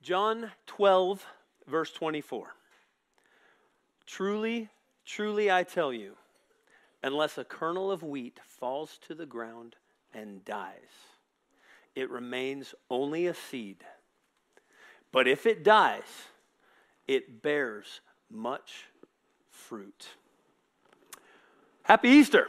John 12, verse 24. Truly, truly I tell you, unless a kernel of wheat falls to the ground and dies, it remains only a seed. But if it dies, it bears much fruit. Happy Easter.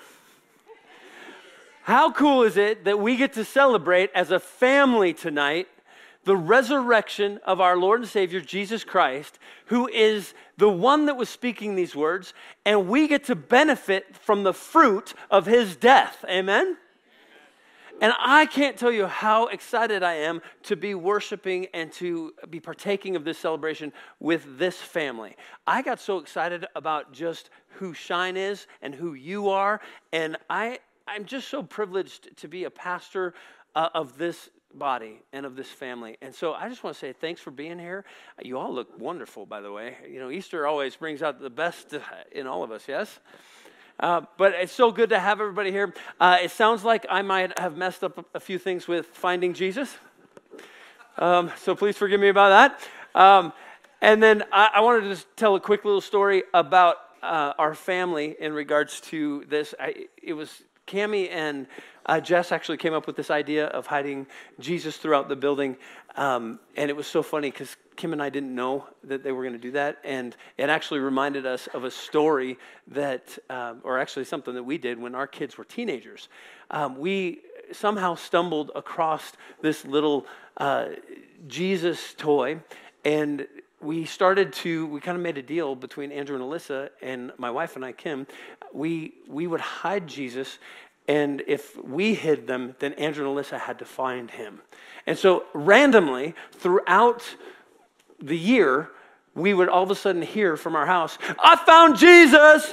How cool is it that we get to celebrate as a family tonight the resurrection of our Lord and Savior, Jesus Christ, who is the one that was speaking these words, and we get to benefit from the fruit of his death. Amen? And I can't tell you how excited I am to be worshiping and to be partaking of this celebration with this family. I got so excited about just who Shine is and who you are, and I'm just so privileged to be a pastor of this body and of this family. And so I just want to say thanks for being here. You all look wonderful, by the way. You know, Easter always brings out the best in all of us, yes? But it's so good to have everybody here. It sounds like I might have messed up a few things with finding Jesus. So please forgive me about that. And then I wanted to just tell a quick little story about our family in regards to this. It was Cammie and Jess actually came up with this idea of hiding Jesus throughout the building. And it was so funny because Kim and I didn't know that they were going to do that. And it actually reminded us of a story that, or actually something that we did when our kids were teenagers. We somehow stumbled across this little Jesus toy, and we kind of made a deal between Andrew and Alyssa and my wife and I, Kim. We would hide Jesus, and if we hid them, then Andrew and Alyssa had to find him. And so randomly, throughout the year, we would all of a sudden hear from our house, "I found Jesus!"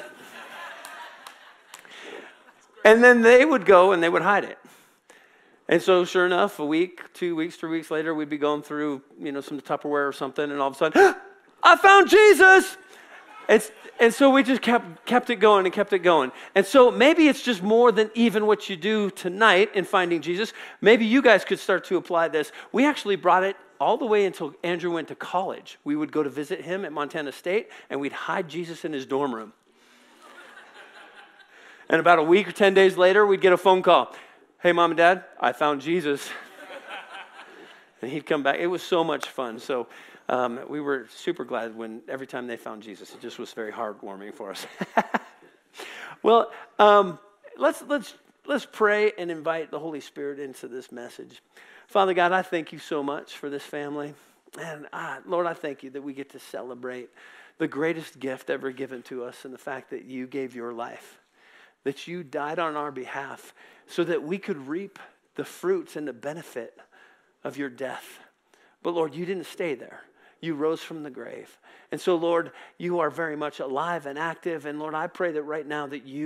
And then they would go and they would hide it. And so sure enough, a week, 2 weeks, 3 weeks later, we'd be going through, some Tupperware or something, and all of a sudden, "I found Jesus!" And so we just kept it going and kept it going. And so maybe it's just more than even what you do tonight in finding Jesus. Maybe you guys could start to apply this. We actually brought it all the way until Andrew went to college. We would go to visit him at Montana State, and we'd hide Jesus in his dorm room. And about a week or 10 days later, we'd get a phone call. "Hey, Mom and Dad, I found Jesus." And he'd come back. It was so much fun. So we were super glad every time they found Jesus. It just was very heartwarming for us. Well, let's pray and invite the Holy Spirit into this message. Father God, I thank you so much for this family. And Lord, I thank you that we get to celebrate the greatest gift ever given to us, and the fact that you gave your life, that you died on our behalf so that we could reap the fruits and the benefit of your death. But Lord, you didn't stay there. You rose from the grave. And so, Lord, you are very much alive and active. And Lord, I pray that right now that you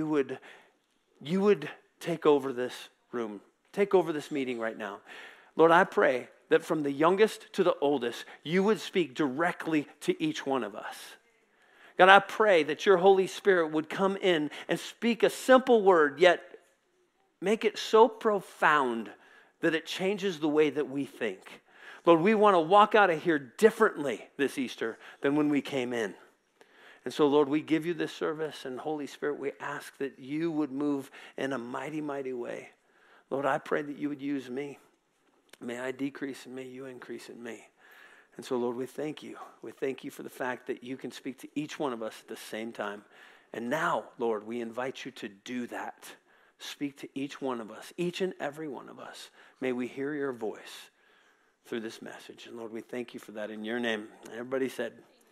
would take over this room, take over this meeting right now. Lord, I pray that from the youngest to the oldest, you would speak directly to each one of us. God, I pray that your Holy Spirit would come in and speak a simple word, yet make it so profound that it changes the way that we think. Lord, we want to walk out of here differently this Easter than when we came in. And so, Lord, we give you this service, and Holy Spirit, we ask that you would move in a mighty, mighty way. Lord, I pray that you would use me. May I decrease and may you increase in me. And so, Lord, we thank you. We thank you for the fact that you can speak to each one of us at the same time. And now, Lord, we invite you to do that. Speak to each one of us, each and every one of us. May we hear your voice through this message. And Lord, we thank you for that in your name. Everybody said,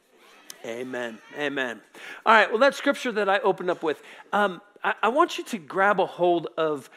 amen. Amen. All right, well, that scripture that I opened up with, I want you to grab a hold of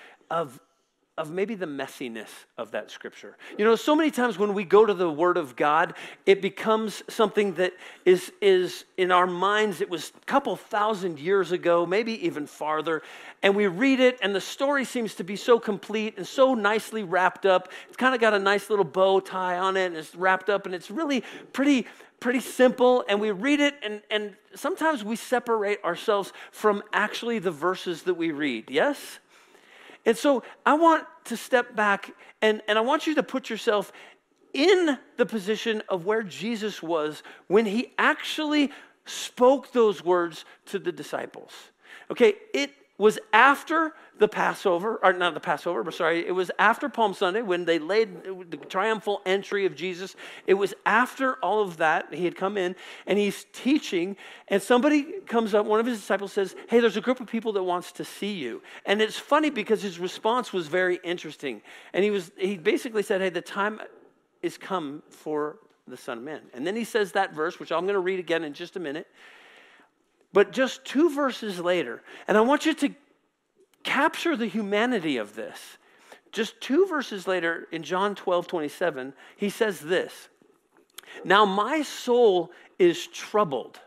maybe the messiness of that scripture. So many times when we go to the Word of God, it becomes something that is in our minds. It was a couple thousand years ago, maybe even farther, and we read it, and the story seems to be so complete and so nicely wrapped up. It's kind of got a nice little bow tie on it, and it's wrapped up, and it's really pretty simple, and we read it, and sometimes we separate ourselves from actually the verses that we read, yes? And so I want to step back, and I want you to put yourself in the position of where Jesus was when he actually spoke those words to the disciples. Okay, it was after the Passover, or not the Passover, but sorry, it was after Palm Sunday when they laid the triumphal entry of Jesus. It was after all of that. He had come in and he's teaching, and somebody comes up, one of his disciples says, hey, there's a group of people that wants to see you. And it's funny because his response was very interesting. And he basically said, hey, the time is come for the Son of Man. And then he says that verse, which I'm going to read again in just a minute. But just 2 verses later, and I want you to capture the humanity of this. Just 2 verses later, in John 12:27, he says this, now my soul is troubled.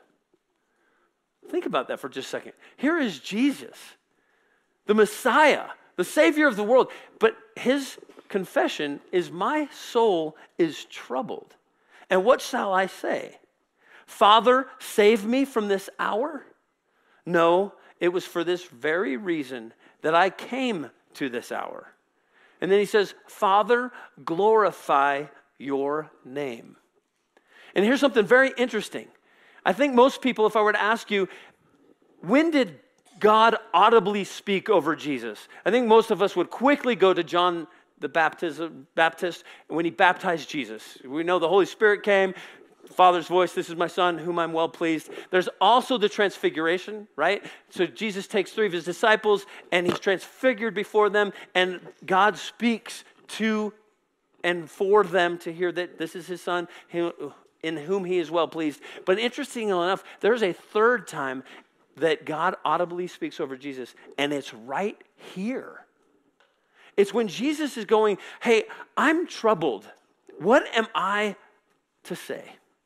Think about that for just a second. Here is Jesus, the Messiah, the Savior of the world. But his confession is, my soul is troubled. And what shall I say? Father, save me from this hour? No, it was for this very reason that I came to this hour. And then he says, Father, glorify your name. And here's something very interesting. I think most people, if I were to ask you, when did God audibly speak over Jesus? I think most of us would quickly go to John the Baptist when he baptized Jesus. We know the Holy Spirit came, Father's voice, this is my son, whom I'm well pleased. There's also the transfiguration, right? So Jesus takes 3 of his disciples and he's transfigured before them, and God speaks to and for them to hear that this is his son in whom he is well pleased. But interestingly enough, there's a 3rd time that God audibly speaks over Jesus, and it's right here. It's when Jesus is going, hey, I'm troubled. What am I to say?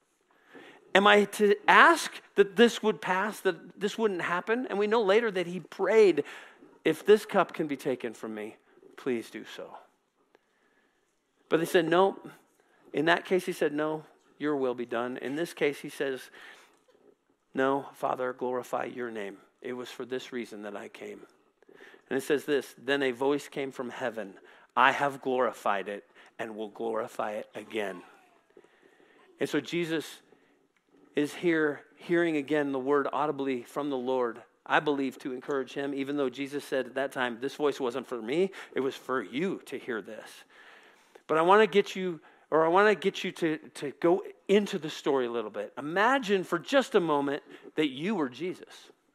Am I to ask that this would pass, that this wouldn't happen? And we know later that he prayed, if this cup can be taken from me, please do so. But they said, no. In that case, he said, no, your will be done. In this case, he says, no, Father, glorify your name. It was for this reason that I came. And it says this, then a voice came from heaven. I have glorified it and will glorify it again. And so Jesus is here hearing again the word audibly from the Lord, I believe, to encourage him, even though Jesus said at that time, this voice wasn't for me, it was for you to hear this. But I want to get you to go into the story a little bit. Imagine for just a moment that you were Jesus.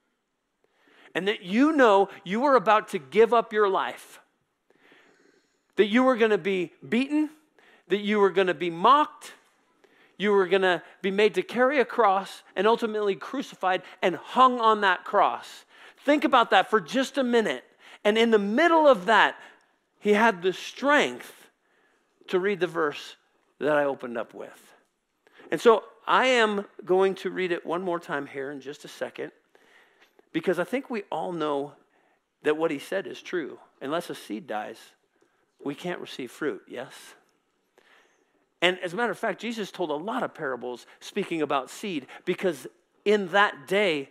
And that you know you were about to give up your life. That you were going to be beaten. That you were going to be mocked. You were going to be made to carry a cross and ultimately crucified and hung on that cross. Think about that for just a minute. And in the middle of that, he had the strength to read the verse that I opened up with. And so I am going to read it one more time here in just a second, because I think we all know that what he said is true. Unless a seed dies, we can't receive fruit, yes? And as a matter of fact, Jesus told a lot of parables speaking about seed, because in that day,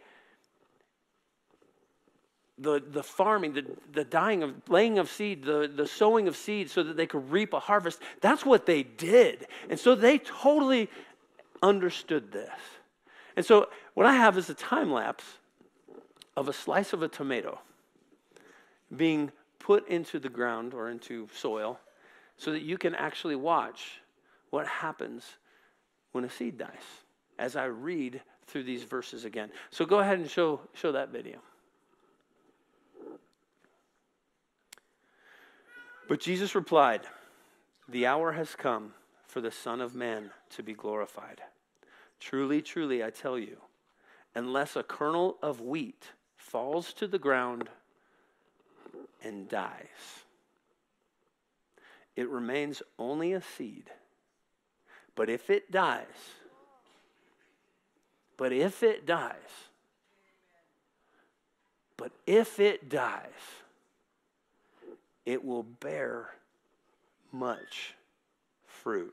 the farming, the laying of seed, the sowing of seed so that they could reap a harvest, that's what they did. And so they totally understood this. And so what I have is a time lapse of a slice of a tomato being put into the ground or into soil so that you can actually watch what happens when a seed dies as I read through these verses again. So go ahead and show that video. But Jesus replied, the hour has come for the Son of Man to be glorified. Truly, truly, I tell you, unless a kernel of wheat falls to the ground and dies, it remains only a seed. But if it dies, it will bear much fruit.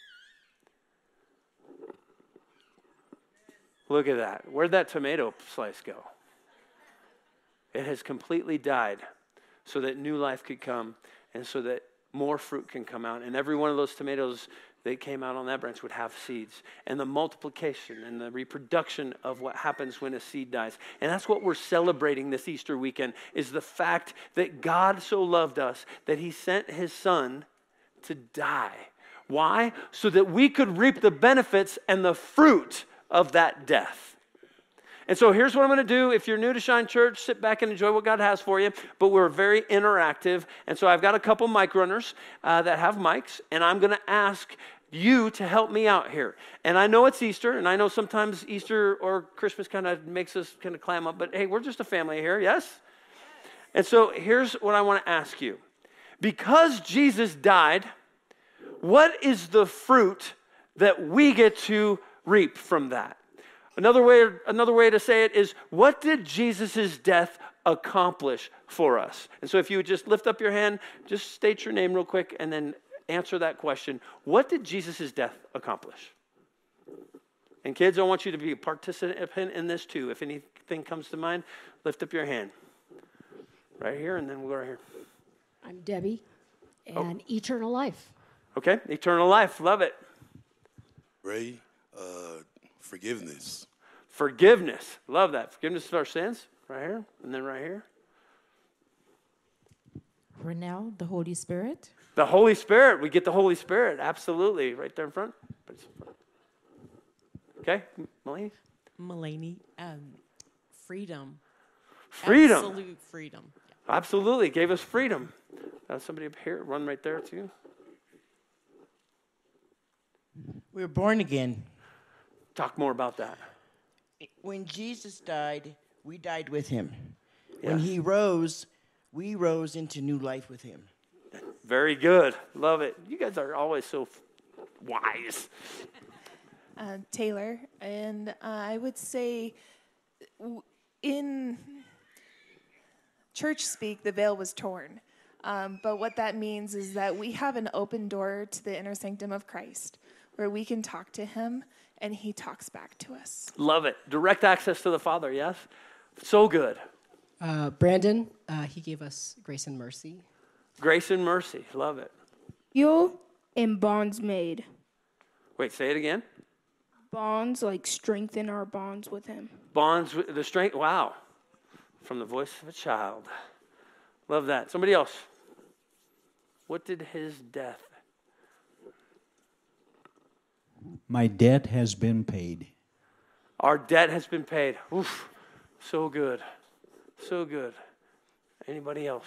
Look at that. Where'd that tomato slice go? It has completely died so that new life could come and so that more fruit can come out. And every one of those tomatoes that came out on that branch would have seeds, and the multiplication and the reproduction of what happens when a seed dies. And that's what we're celebrating this Easter weekend, is the fact that God so loved us that he sent his son to die. Why? So that we could reap the benefits and the fruit of that death. And so here's what I'm going to do. If you're new to Shine Church, sit back and enjoy what God has for you. But we're very interactive. And so I've got a couple mic runners that have mics. And I'm going to ask you to help me out here. And I know it's Easter. And I know sometimes Easter or Christmas kind of makes us kind of clam up. But hey, we're just a family here. Yes? And so here's what I want to ask you. Because Jesus died, what is the fruit that we get to reap from that? Another way to say it is, what did Jesus' death accomplish for us? And so if you would just lift up your hand, just state your name real quick, and then answer that question. What did Jesus' death accomplish? And kids, I want you to be a participant in this too. If anything comes to mind, lift up your hand. Right here, and then we'll go right here. I'm Debbie, and eternal life. Okay, eternal life. Love it. Ray, forgiveness. Forgiveness. Love that. Forgiveness of our sins. Right here. And then right here. Renelle, the Holy Spirit. The Holy Spirit. We get the Holy Spirit. Absolutely. Right there in front. Okay. Melanie? Mulaney, freedom. Freedom. Absolute freedom. Absolutely. Gave us freedom. Somebody up here. Run right there too. We were born again. Talk more about that. When Jesus died, we died with him. Yes. When he rose, we rose into new life with him. Very good. Love it. You guys are always so wise. Taylor, and I would say in church speak, the veil was torn. But what that means is that we have an open door to the inner sanctum of Christ, where we can talk to him and he talks back to us. Love it. Direct access to the Father, yes? So good. Brandon, he gave us grace and mercy. Grace and mercy. Love it. You and bonds made. Wait, say it again. Bonds, like strengthen our bonds with him. Bonds, the strength. Wow. From the voice of a child. Love that. Somebody else. What did his death? My debt has been paid. Our debt has been paid. Oof. So good. So good. Anybody else?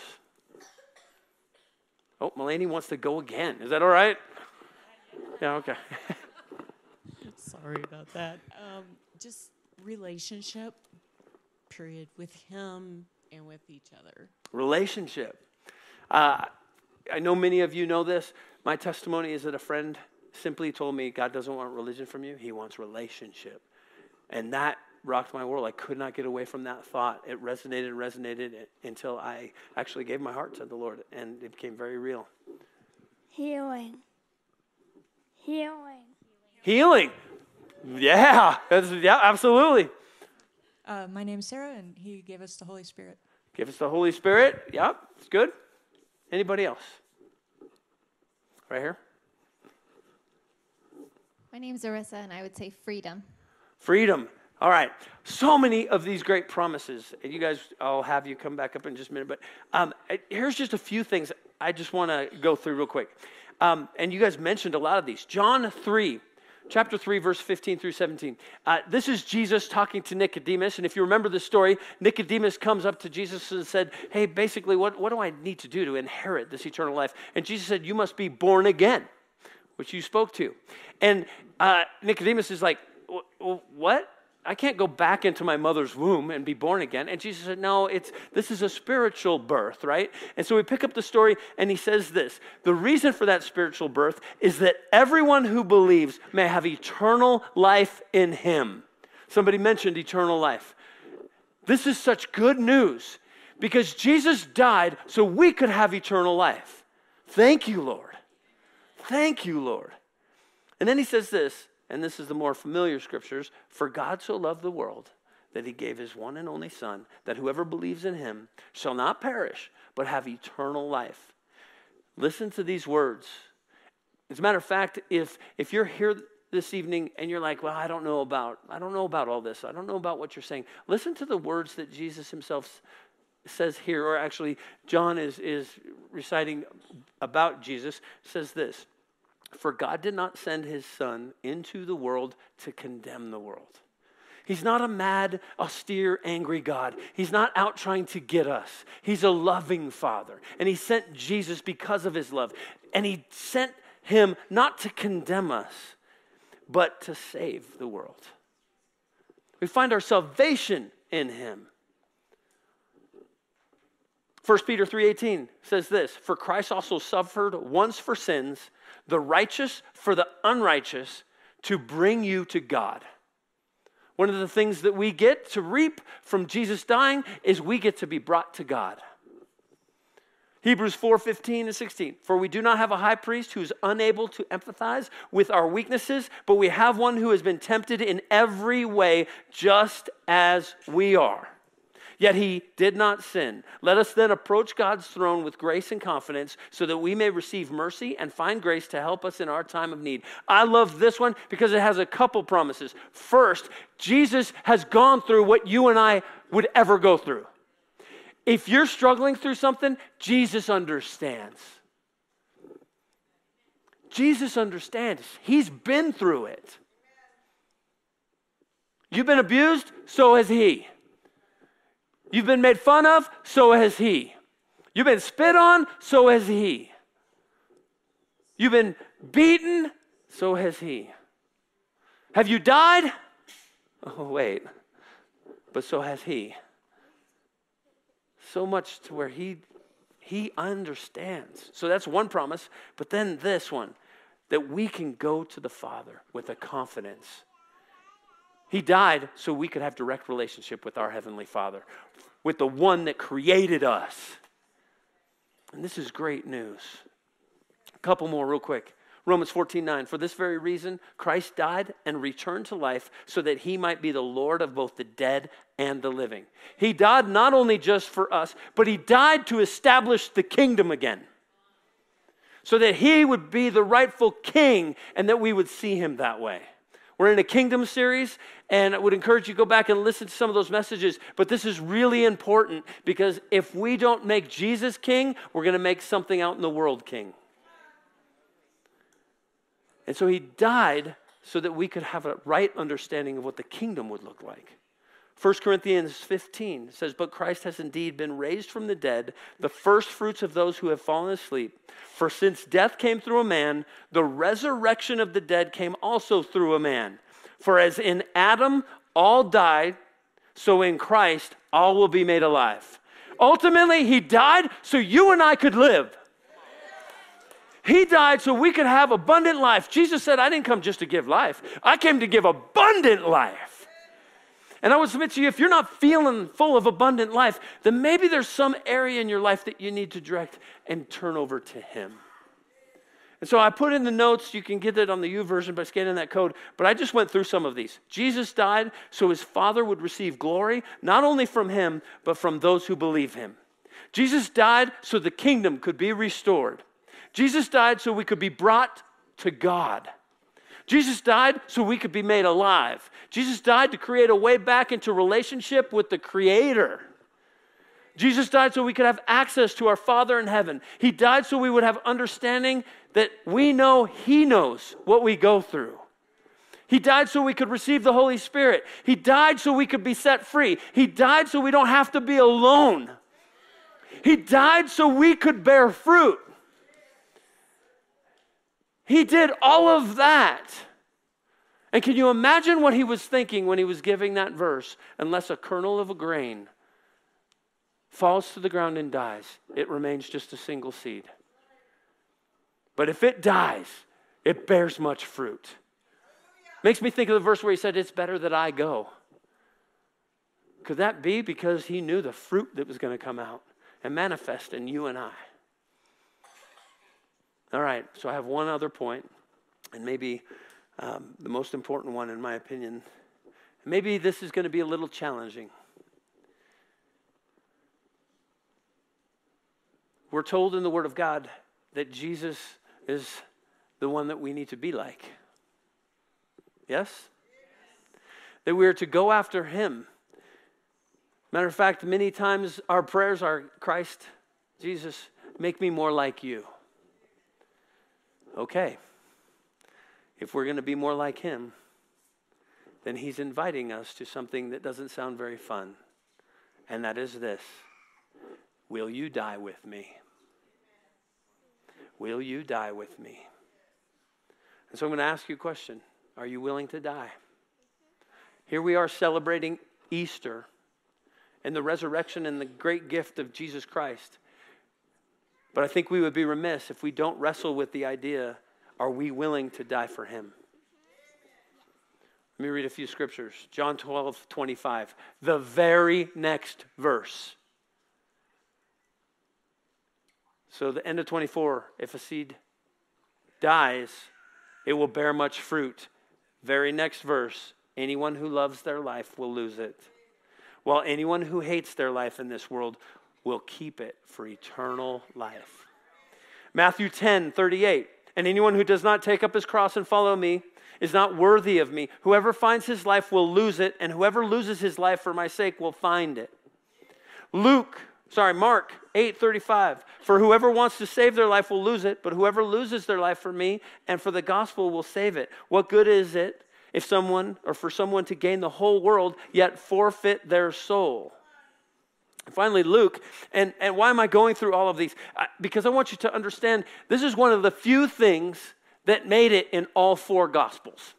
Oh, Mulaney wants to go again. Is that all right? Yeah, okay. Sorry about that. Just relationship, period, with him and with each other. Relationship. I know many of you know this. My testimony is that a friend simply told me God doesn't want religion from you. He wants relationship. And that rocked my world. I could not get away from that thought. It resonated until I actually gave my heart to the Lord, and it became very real. Healing. Healing. Yeah, absolutely. My name's Sarah, and he gave us the Holy Spirit. Give us the Holy Spirit. Yep, it's good. Anybody else? Right here. My name's Arissa, and I would say freedom. Freedom. All right. So many of these great promises. And you guys, I'll have you come back up in just a minute. But here's just a few things I just want to go through real quick. And you guys mentioned a lot of these. John 3. Chapter 3, verse 15 through 17. This is Jesus talking to Nicodemus. And if you remember the story, Nicodemus comes up to Jesus and said, hey, basically, what do I need to do to inherit this eternal life? And Jesus said, you must be born again, which you spoke to. And Nicodemus is like, what? I can't go back into my mother's womb and be born again. And Jesus said, no, this is a spiritual birth, right? And so we pick up the story, and he says this. The reason for that spiritual birth is that everyone who believes may have eternal life in him. Somebody mentioned eternal life. This is such good news because Jesus died so we could have eternal life. Thank you, Lord. Thank you, Lord. And then he says this, and this is the more familiar scriptures, for God so loved the world that he gave his one and only Son, that whoever believes in him shall not perish, but have eternal life. Listen to these words. As a matter of fact, if you're here this evening and you're like, well, I don't know about all this. I don't know about what you're saying. Listen to the words that Jesus himself says here, or actually John is reciting about Jesus, says this: for God did not send his son into the world to condemn the world. He's not a mad, austere, angry God. He's not out trying to get us. He's a loving Father. And he sent Jesus because of his love. And he sent him not to condemn us, but to save the world. We find our salvation in him. 1 Peter 3:18 says this: for Christ also suffered once for sins, the righteous for the unrighteous, to bring you to God. One of the things that we get to reap from Jesus dying is we get to be brought to God. Hebrews 4:15 and 16. For we do not have a high priest who is unable to empathize with our weaknesses, but we have one who has been tempted in every way just as we are. Yet he did not sin. Let us then approach God's throne with grace and confidence so that we may receive mercy and find grace to help us in our time of need. I love this one because it has a couple promises. First, Jesus has gone through what you and I would ever go through. If you're struggling through something, Jesus understands. Jesus understands. He's been through it. You've been abused, so has he. You've been made fun of, so has he. You've been spit on, so has he. You've been beaten, so has he. Have you died? Oh, wait. But so has he. So much to where he understands. So that's one promise. But then this one, that we can go to the Father with a confidence. He died so we could have direct relationship with our Heavenly Father, with the one that created us. And this is great news. A couple more real quick. Romans 14:9. For this very reason, Christ died and returned to life so that he might be the Lord of both the dead and the living. He died not only just for us, but he died to establish the kingdom again, so that he would be the rightful king and that we would see him that way. We're in a kingdom series, and I would encourage you to go back and listen to some of those messages. But this is really important because if we don't make Jesus king, we're going to make something out in the world king. And so he died so that we could have a right understanding of what the kingdom would look like. 1 Corinthians 15 says, but Christ has indeed been raised from the dead, the first fruits of those who have fallen asleep. For since death came through a man, the resurrection of the dead came also through a man. For as in Adam all died, so in Christ all will be made alive. Ultimately, he died so you and I could live. He died so we could have abundant life. Jesus said, I didn't come just to give life. I came to give abundant life. And I would submit to you, if you're not feeling full of abundant life, then maybe there's some area in your life that you need to direct and turn over to him. And so I put in the notes, you can get it on the YouVersion by scanning that code, but I just went through some of these. Jesus died so his Father would receive glory, not only from him, but from those who believe him. Jesus died so the kingdom could be restored. Jesus died so we could be brought to God. Jesus died so we could be made alive. Jesus died to create a way back into relationship with the Creator. Jesus died so we could have access to our Father in heaven. He died so we would have understanding that we know he knows what we go through. He died so we could receive the Holy Spirit. He died so we could be set free. He died so we don't have to be alone. He died so we could bear fruit. He did all of that. And can you imagine what he was thinking when he was giving that verse? Unless a kernel of a grain falls to the ground and dies, it remains just a single seed. But if it dies, it bears much fruit. Makes me think of the verse where he said, it's better that I go. Could that be because he knew the fruit that was going to come out and manifest in you and I? All right, so I have one other point, and maybe the most important one in my opinion. Maybe this is going to be a little challenging. We're told in the Word of God that Jesus is the one that we need to be like. Yes? That we are to go after him. Matter of fact, many times our prayers are, Christ, Jesus, make me more like you. Okay. If we're going to be more like him, then he's inviting us to something that doesn't sound very fun. And that is this. Will you die with me? Will you die with me? And so I'm going to ask you a question. Are you willing to die? Here we are celebrating Easter and the resurrection and the great gift of Jesus Christ. But I think we would be remiss if we don't wrestle with the idea, are we willing to die for him? Let me read a few scriptures. John 12:25, the very next verse. So the end of 24, if a seed dies, it will bear much fruit. Very next verse, anyone who loves their life will lose it, while anyone who hates their life in this world will keep it for eternal life. Matthew 10:38, and anyone who does not take up his cross and follow me is not worthy of me. Whoever finds his life will lose it, and whoever loses his life for my sake will find it. Mark 8:35, for whoever wants to save their life will lose it, but whoever loses their life for me and for the gospel will save it. What good is it if for someone to gain the whole world yet forfeit their soul? And finally, Luke, and why am I going through all of these? Because I want you to understand this is one of the few things that made it in all four Gospels.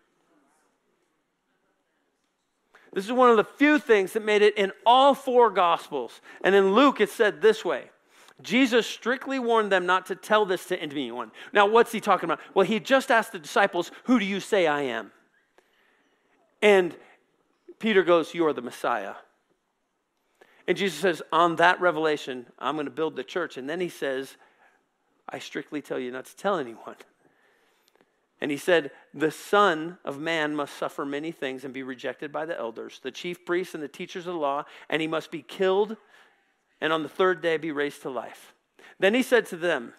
This is one of the few things that made it in all four Gospels. And in Luke, it said this way. Jesus strictly warned them not to tell this to anyone. Now, what's he talking about? Well, he just asked the disciples, who do you say I am? And Peter goes, you are the Messiah. And Jesus says, on that revelation, I'm going to build the church. And then he says, I strictly tell you not to tell anyone. And he said, the Son of Man must suffer many things and be rejected by the elders, the chief priests and the teachers of the law, and he must be killed and on the third day be raised to life. Then he said to them,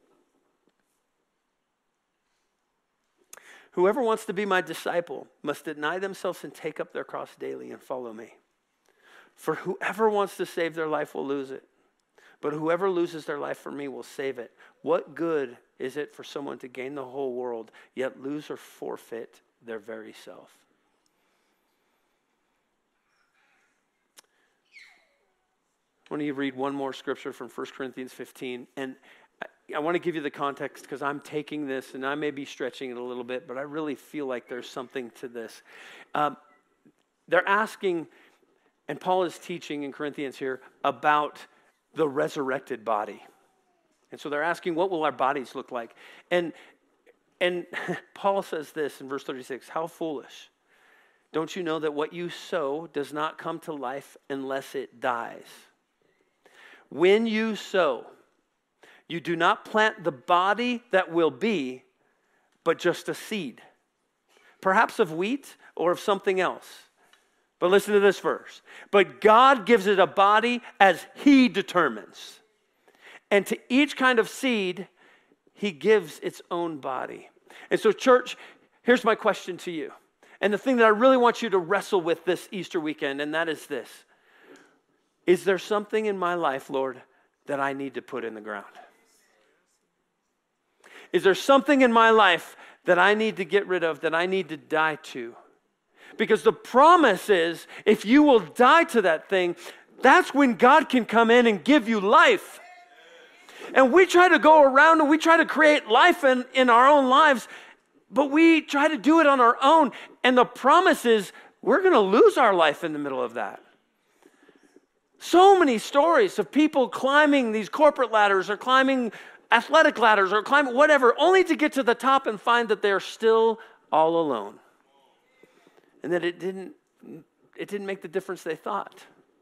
whoever wants to be my disciple must deny themselves and take up their cross daily and follow me. For whoever wants to save their life will lose it, but whoever loses their life for me will save it. What good is it for someone to gain the whole world, yet lose or forfeit their very self? I want to read one more scripture from 1 Corinthians 15. And I want to give you the context because I'm taking this and I may be stretching it a little bit, but I really feel like there's something to this. They're asking, and Paul is teaching in Corinthians here about the resurrected body. And so they're asking, what will our bodies look like? And Paul says this in verse 36, how foolish. Don't you know that what you sow does not come to life unless it dies? When you sow, you do not plant the body that will be, but just a seed, perhaps of wheat or of something else. But listen to this verse. But God gives it a body as he determines. And to each kind of seed, he gives its own body. And so, church, here's my question to you. And the thing that I really want you to wrestle with this Easter weekend, and that is this. Is there something in my life, Lord, that I need to put in the ground? Is there something in my life that I need to get rid of, that I need to die to? Because the promise is, if you will die to that thing, that's when God can come in and give you life. And we try to go around and we try to create life in our own lives, but we try to do it on our own. And the promise is, we're going to lose our life in the middle of that. So many stories of people climbing these corporate ladders or climbing athletic ladders or climbing whatever, only to get to the top and find that they're still all alone. And that it didn't make the difference they thought.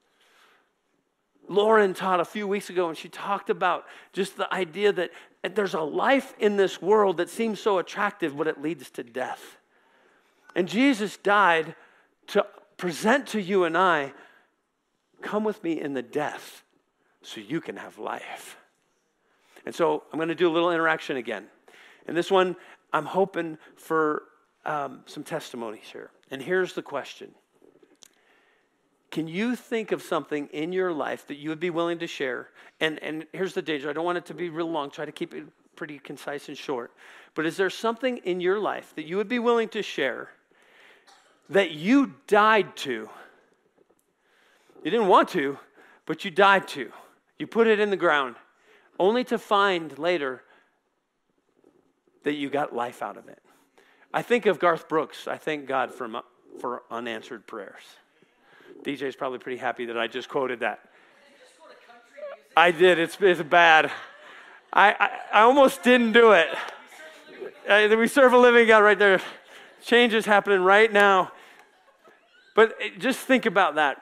Lauren taught a few weeks ago, and she talked about just the idea that there's a life in this world that seems so attractive, but it leads to death. And Jesus died to present to you and I, come with me in the death so you can have life. And so I'm going to do a little interaction again. And this one, I'm hoping for some testimonies here. And here's the question. Can you think of something in your life that you would be willing to share? And here's the danger. I don't want it to be real long. Try to keep it pretty concise and short. But is there something in your life that you would be willing to share that you died to? You didn't want to, but you died to. You put it in the ground, only to find later that you got life out of it. I think of Garth Brooks. I thank God for unanswered prayers. DJ's probably pretty happy that I just quoted that. I did. It's bad. I almost didn't do it. We serve a living God right there. Change is happening right now. But just think about that.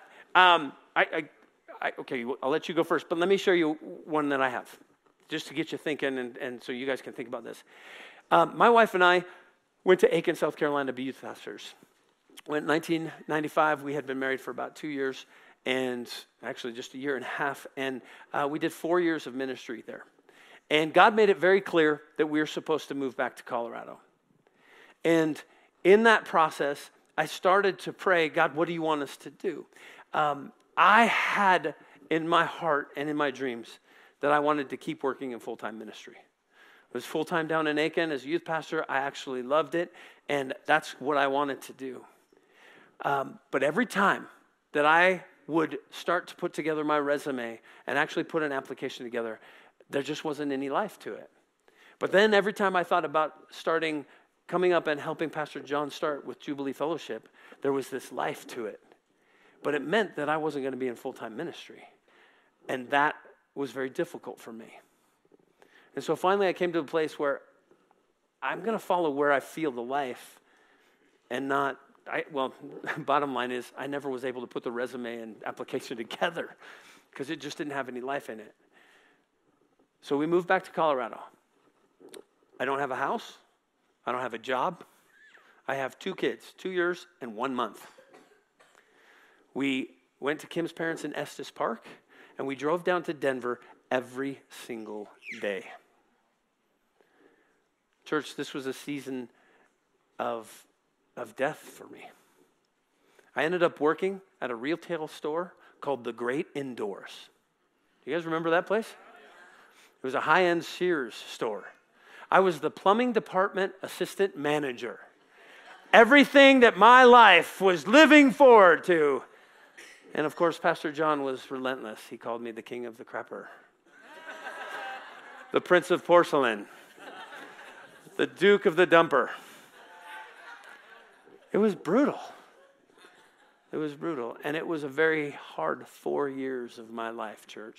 Okay, I'll let you go first, but let me show you one that I have, just to get you thinking, and so you guys can think about this. My wife and I went to Aiken, South Carolina to be youth pastors. Went in 1995. We had been married for about 2 years, and actually just a year and a half, and we did 4 years of ministry there. And God made it very clear that we were supposed to move back to Colorado. And in that process, I started to pray, God, what do you want us to do? I had in my heart and in my dreams that I wanted to keep working in full-time ministry. I was full-time down in Aiken as a youth pastor. I actually loved it, and that's what I wanted to do. But every time that I would start to put together my resume and actually put an application together, there just wasn't any life to it. But then every time I thought about coming up and helping Pastor John start with Jubilee Fellowship, there was this life to it. But it meant that I wasn't going to be in full-time ministry. And that was very difficult for me. And so finally I came to a place where I'm going to follow where I feel the life and not, bottom line is I never was able to put the resume and application together because it just didn't have any life in it. So we moved back to Colorado. I don't have a house. I don't have a job. I have 2 kids, 2 years and 1 month. We went to Kim's parents in Estes Park, and we drove down to Denver every single day. Church, this was a season of death for me. I ended up working at a retail store called The Great Indoors. Do you guys remember that place? It was a high-end Sears store. I was the plumbing department assistant manager. Everything that my life was living forward to. And of course, Pastor John was relentless. He called me the king of the crapper. The prince of porcelain. The duke of the dumper. It was brutal. It was brutal. And it was a very hard 4 years of my life, church.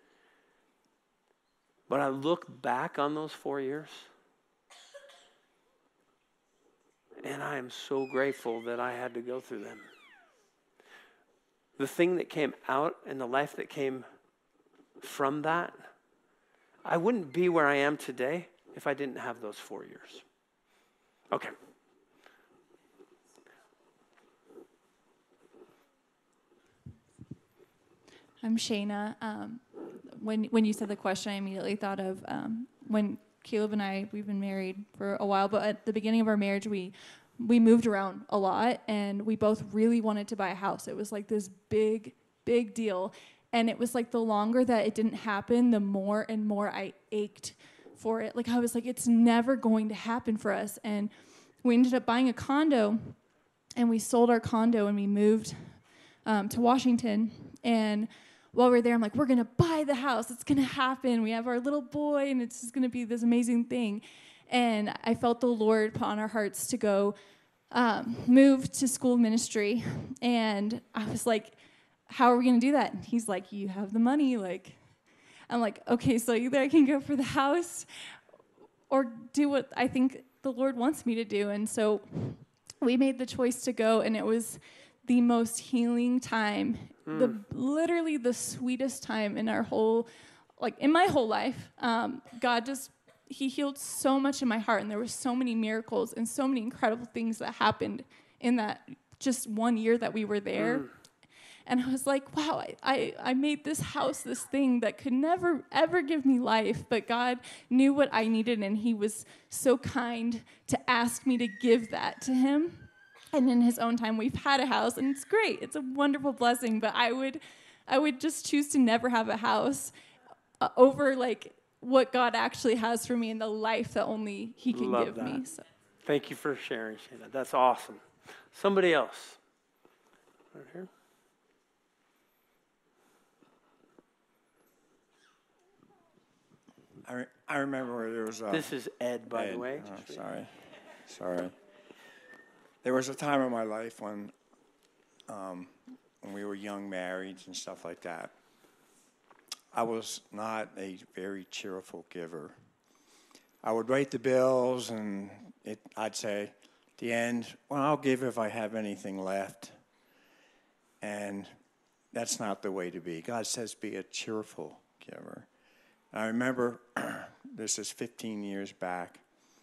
But I look back on those 4 years, and I am so grateful that I had to go through them. The thing that came out and the life that came from that, I wouldn't be where I am today if I didn't have those 4 years. Okay. I'm Shayna. When you said the question, I immediately thought of when Caleb and I, we've been married for a while, but at the beginning of our marriage, we moved around a lot, and we both really wanted to buy a house. It was like this big, big deal, and it was like the longer that it didn't happen, the more and more I ached for it. Like I was like, it's never going to happen for us, and we ended up buying a condo, and we sold our condo, and we moved to Washington, and while we're there, I'm like, we're going to buy the house. It's going to happen. We have our little boy, and it's just going to be this amazing thing. And I felt the Lord put on our hearts to go move to school ministry. And I was like, how are we going to do that? And he's like, you have the money. I'm like, okay, so either I can go for the house or do what I think the Lord wants me to do. And so we made the choice to go, and it was the most healing time, literally the sweetest time in our whole, in my whole life. God He healed so much in my heart, and there were so many miracles and so many incredible things that happened in that just 1 year that we were there. And I was like, wow, I made this house this thing that could never, ever give me life. But God knew what I needed, and he was so kind to ask me to give that to him. And in his own time, we've had a house, and it's great. It's a wonderful blessing. But I would just choose to never have a house over like what God actually has for me and the life that only he can Love give that. me. So. Thank you for sharing, Shana. That's awesome. Somebody else. Right here. I remember where there was a... This is Ed, by the Ed. way. Oh, sorry. There was a time in my life when we were young marrieds and stuff like that. I was not a very cheerful giver. I would write the bills, and I'd say at the end, well, I'll give if I have anything left. And that's not the way to be. God says be a cheerful giver. I remember, this is 15 years back,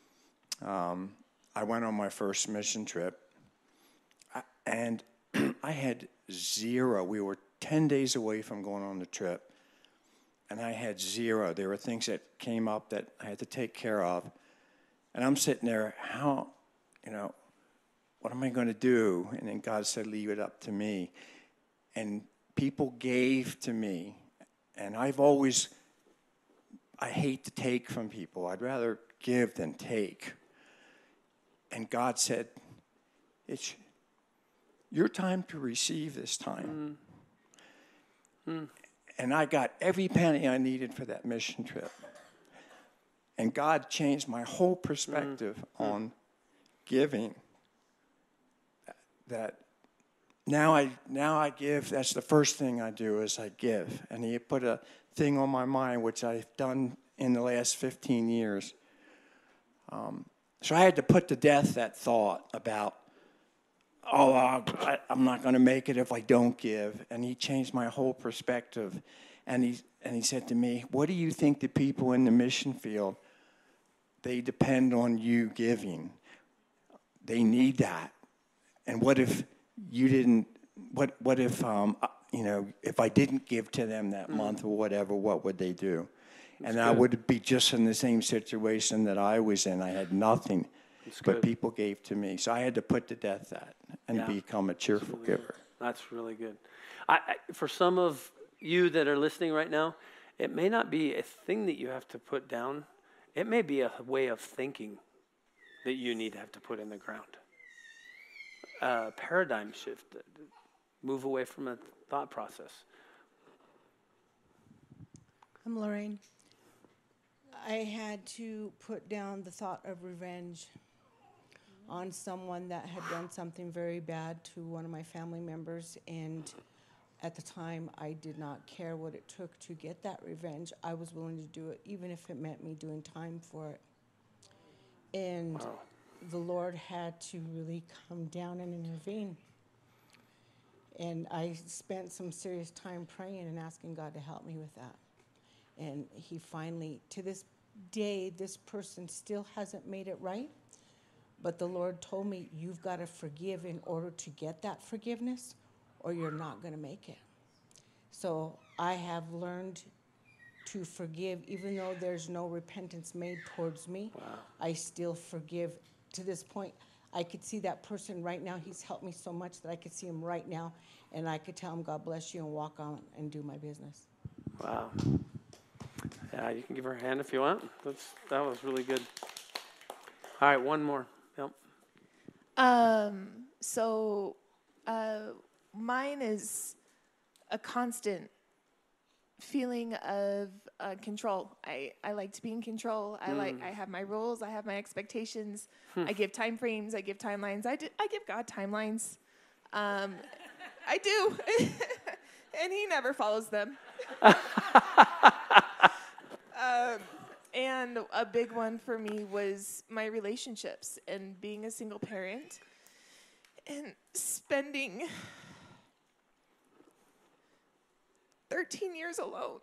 I went on my first mission trip, and I had zero. We were 10 days away from going on the trip, and I had zero. There were things that came up that I had to take care of, and I'm sitting there, what am I going to do? And then God said, leave it up to me. And people gave to me, and I hate to take from people. I'd rather give than take. And God said, it's your time to receive this time. And I got every penny I needed for that mission trip. And God changed my whole perspective on giving. That now I give. That's the first thing I do is I give. And he put a thing on my mind, which I've done in the last 15 years. So I had to put to death that thought about, I'm not going to make it if I don't give. And he changed my whole perspective. And he said to me, what do you think the people in the mission field, they depend on you giving. They need that. And what if you didn't, what if, if I didn't give to them that month or whatever, what would they do? And I would be just in the same situation that I was in. I had nothing, but people gave to me. So I had to put to death that and become a cheerful giver. That's really good. For some of you that are listening right now, it may not be a thing that you have to put down. It may be a way of thinking that you need to have to put in the ground. Paradigm shift. Move away from a thought process. I'm Lorraine. I had to put down the thought of revenge on someone that had done something very bad to one of my family members, and at the time I did not care what it took to get that revenge. I was willing to do it even if it meant me doing time for it. And the Lord had to really come down and intervene. And I spent some serious time praying and asking God to help me with that. And he finally, to this day, this person still hasn't made it right. But the Lord told me, you've got to forgive in order to get that forgiveness, or you're not going to make it. So I have learned to forgive, even though there's no repentance made towards me. I still forgive. To this point, I could see that person right now. He's helped me so much that I could see him right now, and I could tell him, God bless you, and walk on and do my business. Wow. Yeah, you can give her a hand if you want. That was really good. All right, one more. Yep. Mine is a constant feeling of control. I like to be in control. I have my rules. I have my expectations. I give time frames. I give timelines. I give God timelines. I do. And he never follows them. And a big one for me was my relationships and being a single parent and spending 13 years alone.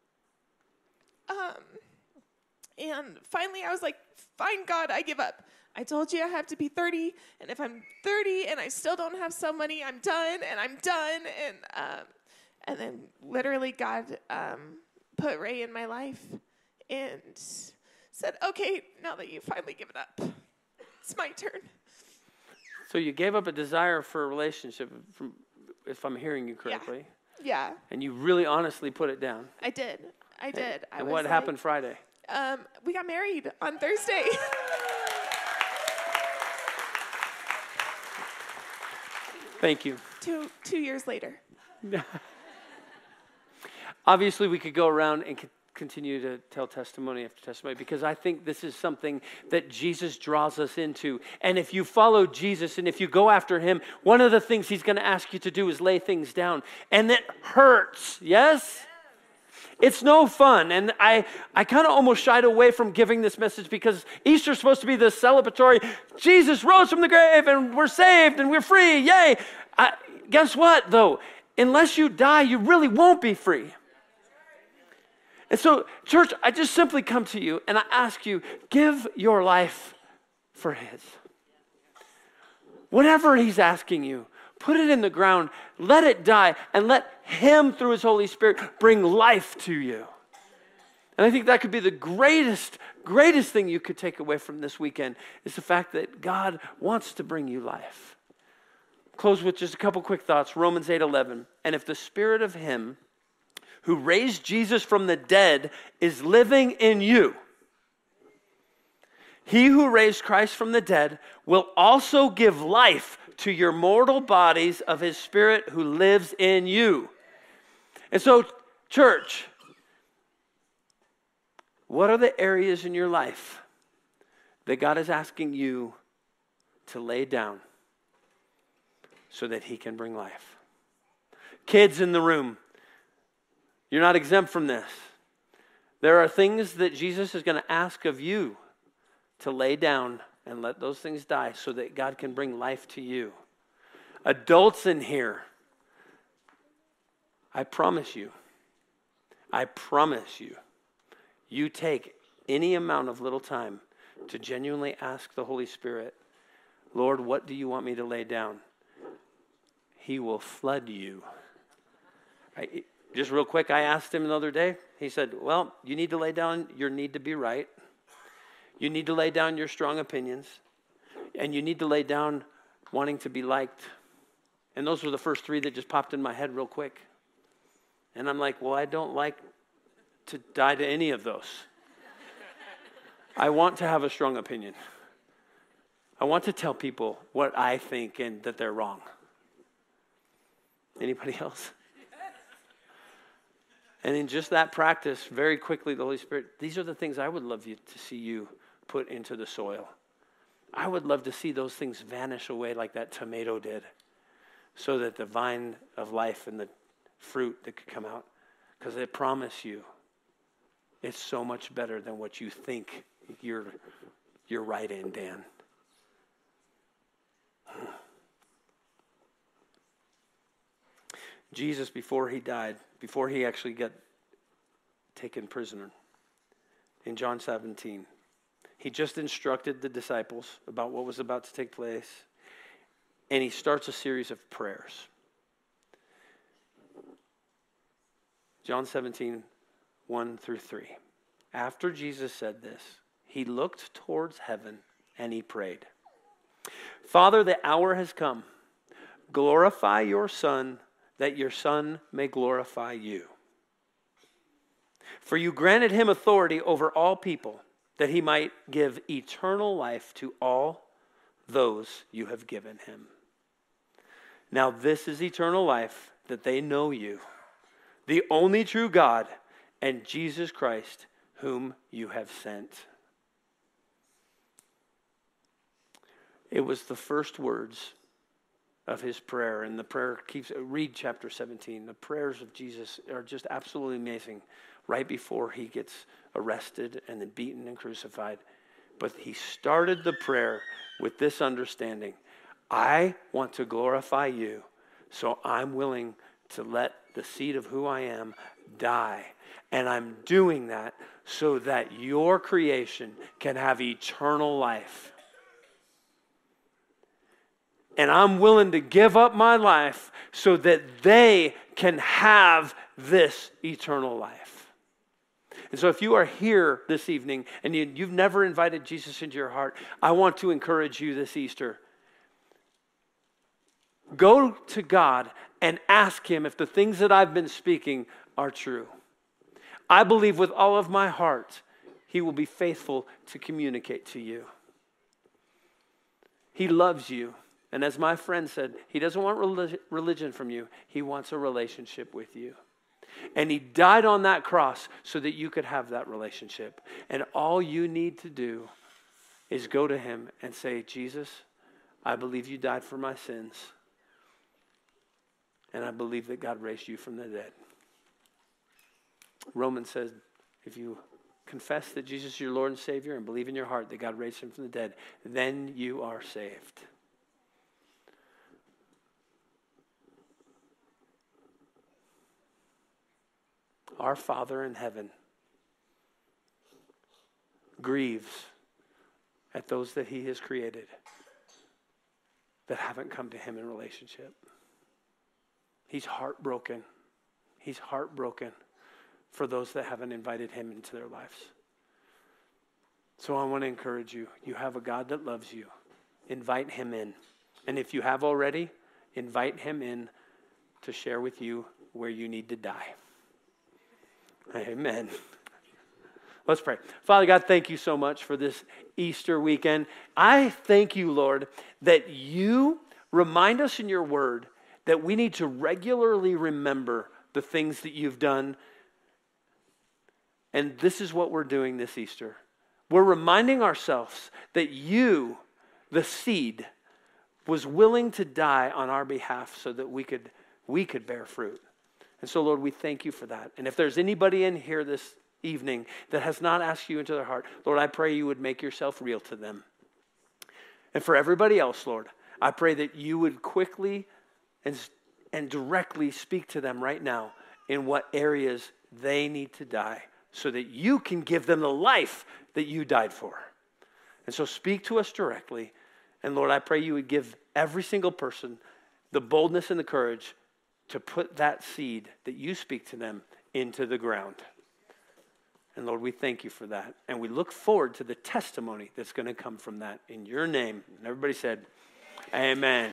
And finally I was like, fine, God, I give up. I told you I have to be 30, and if I'm 30 and I still don't have some money, I'm done, and I'm done. And then literally God put Ray in my life and said, okay, now that you've finally given up, it's my turn. So you gave up a desire for a relationship, if I'm hearing you correctly. Yeah. And you really honestly put it down. I did. And what happened Friday? We got married on Thursday. Thank you. 2 years later. Obviously, we could go around and continue to tell testimony after testimony, because I think this is something that Jesus draws us into. And if you follow Jesus and if you go after him, one of the things he's going to ask you to do is lay things down. And it hurts, yes? It's no fun. And I kind of almost shied away from giving this message because Easter's supposed to be this celebratory, Jesus rose from the grave and we're saved and we're free, yay. Guess what, though? Unless you die, you really won't be free. And so, church, I just simply come to you and I ask you, give your life for his. Whatever he's asking you, put it in the ground, let it die, and let him, through his Holy Spirit, bring life to you. And I think that could be the greatest thing you could take away from this weekend, is the fact that God wants to bring you life. Close with just a couple quick thoughts. Romans 8:11. And if the spirit of him who raised Jesus from the dead is living in you, he who raised Christ from the dead will also give life to your mortal bodies of his Spirit who lives in you. And so, church, what are the areas in your life that God is asking you to lay down so that he can bring life? Kids in the room, you're not exempt from this. There are things that Jesus is going to ask of you to lay down and let those things die so that God can bring life to you. Adults in here, I promise you, you take any amount of little time to genuinely ask the Holy Spirit, Lord, what do you want me to lay down? He will flood you. Just real quick, I asked him the other day. He said, well, you need to lay down your need to be right. You need to lay down your strong opinions. And you need to lay down wanting to be liked. And those were the first three that just popped in my head real quick. And I'm like, well, I don't like to die to any of those. I want to have a strong opinion. I want to tell people what I think and that they're wrong. Anybody else? And in just that practice, very quickly, the Holy Spirit, these are the things I would love you to see you put into the soil. I would love to see those things vanish away like that tomato did, so that the vine of life and the fruit that could come out, because I promise you, it's so much better than what you think you're right in, Dan. Jesus, before he died, before he actually got taken prisoner, in John 17, he just instructed the disciples about what was about to take place, and he starts a series of prayers. John 17, 1 through 3. After Jesus said this, he looked towards heaven and he prayed, Father, the hour has come. Glorify your Son, that your Son may glorify you. For you granted him authority over all people, that he might give eternal life to all those you have given him. Now this is eternal life, that they know you, the only true God, and Jesus Christ, whom you have sent. It was the first words of his prayer, and the prayer keeps, read chapter 17. The prayers of Jesus are just absolutely amazing, right before he gets arrested and then beaten and crucified. But he started the prayer with this understanding: I want to glorify you, so I'm willing to let the seed of who I am die. And I'm doing that so that your creation can have eternal life. And I'm willing to give up my life so that they can have this eternal life. And so if you are here this evening and you've never invited Jesus into your heart, I want to encourage you this Easter. Go to God and ask him if the things that I've been speaking are true. I believe with all of my heart he will be faithful to communicate to you. He loves you. And as my friend said, he doesn't want religion from you. He wants a relationship with you. And he died on that cross so that you could have that relationship. And all you need to do is go to him and say, Jesus, I believe you died for my sins. And I believe that God raised you from the dead. Romans says, if you confess that Jesus is your Lord and Savior and believe in your heart that God raised him from the dead, then you are saved. Our Father in heaven grieves at those that he has created that haven't come to him in relationship. He's heartbroken. He's heartbroken for those that haven't invited him into their lives. So I want to encourage you. You have a God that loves you. Invite him in. And if you have already, invite him in to share with you where you need to die. Amen. Let's pray. Father God, thank you so much for this Easter weekend. I thank you, Lord, that you remind us in your word that we need to regularly remember the things that you've done. And this is what we're doing this Easter. We're reminding ourselves that you, the seed, was willing to die on our behalf so that we could bear fruit. And so, Lord, we thank you for that. And if there's anybody in here this evening that has not asked you into their heart, Lord, I pray you would make yourself real to them. And for everybody else, Lord, I pray that you would quickly and directly speak to them right now in what areas they need to die so that you can give them the life that you died for. And so speak to us directly. And Lord, I pray you would give every single person the boldness and the courage to put that seed that you speak to them into the ground. And Lord, we thank you for that. And we look forward to the testimony that's going to come from that in your name. And everybody said, amen.